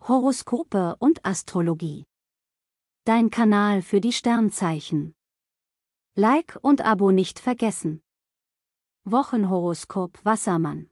Horoskope und Astrologie. Dein Kanal für die Sternzeichen. Like und Abo nicht vergessen. Wochenhoroskop Wassermann.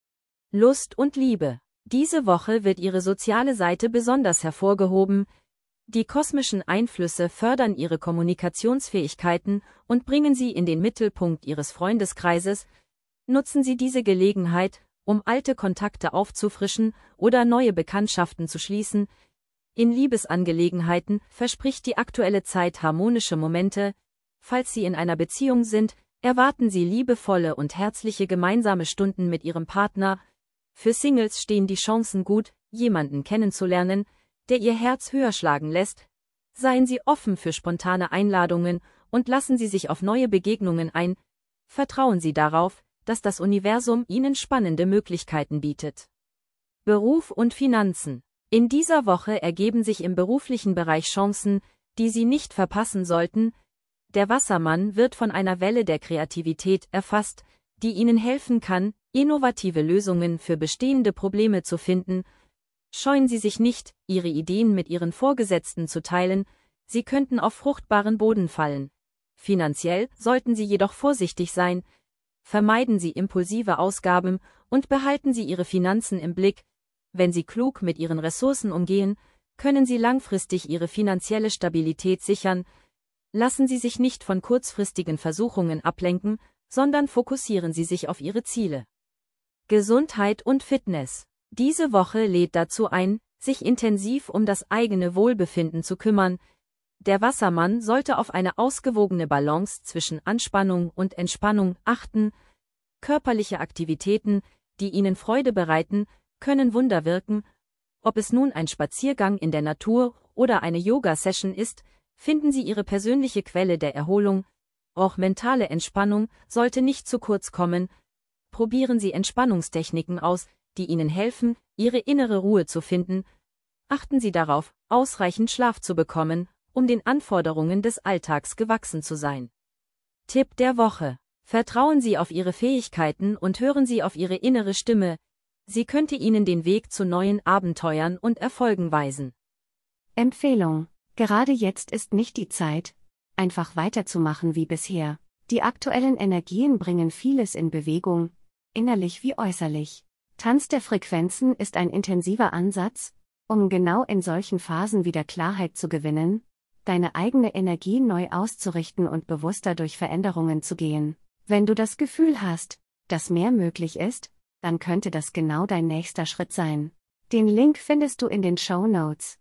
Lust und Liebe. Diese Woche wird Ihre soziale Seite besonders hervorgehoben. Die kosmischen Einflüsse fördern Ihre Kommunikationsfähigkeiten und bringen Sie in den Mittelpunkt Ihres Freundeskreises. Nutzen Sie diese Gelegenheit, um alte Kontakte aufzufrischen oder neue Bekanntschaften zu schließen. In Liebesangelegenheiten verspricht die aktuelle Zeit harmonische Momente. Falls Sie in einer Beziehung sind, erwarten Sie liebevolle und herzliche gemeinsame Stunden mit Ihrem Partner. Für Singles stehen die Chancen gut, jemanden kennenzulernen, der Ihr Herz höher schlagen lässt. Seien Sie offen für spontane Einladungen und lassen Sie sich auf neue Begegnungen ein. Vertrauen Sie darauf, dass das Universum Ihnen spannende Möglichkeiten bietet. Beruf und Finanzen. In dieser Woche ergeben sich im beruflichen Bereich Chancen, die Sie nicht verpassen sollten. Der Wassermann wird von einer Welle der Kreativität erfasst, die Ihnen helfen kann, innovative Lösungen für bestehende Probleme zu finden. Scheuen Sie sich nicht, Ihre Ideen mit Ihren Vorgesetzten zu teilen, sie könnten auf fruchtbaren Boden fallen. Finanziell sollten Sie jedoch vorsichtig sein. Vermeiden Sie impulsive Ausgaben und behalten Sie Ihre Finanzen im Blick. Wenn Sie klug mit Ihren Ressourcen umgehen, können Sie langfristig Ihre finanzielle Stabilität sichern. Lassen Sie sich nicht von kurzfristigen Versuchungen ablenken, sondern fokussieren Sie sich auf Ihre Ziele. Gesundheit und Fitness. Diese Woche lädt dazu ein, sich intensiv um das eigene Wohlbefinden zu kümmern. Der Wassermann sollte auf eine ausgewogene Balance zwischen Anspannung und Entspannung achten. Körperliche Aktivitäten, die Ihnen Freude bereiten, können Wunder wirken. Ob es nun ein Spaziergang in der Natur oder eine Yoga-Session ist, finden Sie Ihre persönliche Quelle der Erholung. Auch mentale Entspannung sollte nicht zu kurz kommen. Probieren Sie Entspannungstechniken aus, die Ihnen helfen, Ihre innere Ruhe zu finden. Achten Sie darauf, ausreichend Schlaf zu bekommen, um den Anforderungen des Alltags gewachsen zu sein. Tipp der Woche. Vertrauen Sie auf Ihre Fähigkeiten und hören Sie auf Ihre innere Stimme. Sie könnte Ihnen den Weg zu neuen Abenteuern und Erfolgen weisen. Empfehlung. Gerade jetzt ist nicht die Zeit, einfach weiterzumachen wie bisher. Die aktuellen Energien bringen vieles in Bewegung, innerlich wie äußerlich. Tanz der Frequenzen ist ein intensiver Ansatz, um genau in solchen Phasen wieder Klarheit zu gewinnen, deine eigene Energie neu auszurichten und bewusster durch Veränderungen zu gehen. Wenn du das Gefühl hast, dass mehr möglich ist, dann könnte das genau dein nächster Schritt sein. Den Link findest du in den Shownotes.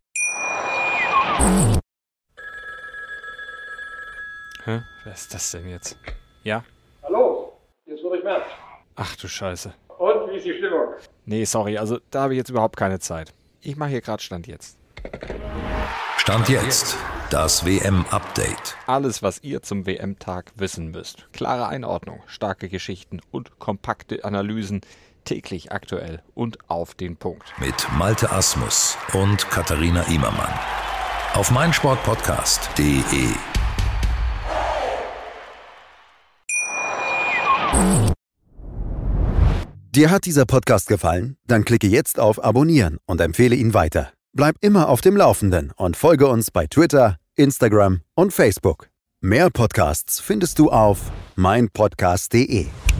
Hä? Wer ist das denn jetzt? Ja? Hallo, hier ist Ulrich Merz. Ach du Scheiße. Und wie ist die Stimmung? Nee, sorry, also da habe ich jetzt überhaupt keine Zeit. Ich mache hier gerade Stand jetzt. Stand jetzt. Das WM-Update. Alles, was ihr zum WM-Tag wissen müsst. Klare Einordnung, starke Geschichten und kompakte Analysen. Täglich aktuell und auf den Punkt. Mit Malte Asmus und Katharina Immermann. Auf meinsportpodcast.de. Dir hat dieser Podcast gefallen? Dann klicke jetzt auf Abonnieren und empfehle ihn weiter. Bleib immer auf dem Laufenden und folge uns bei Twitter, Instagram und Facebook. Mehr Podcasts findest du auf meinpodcast.de.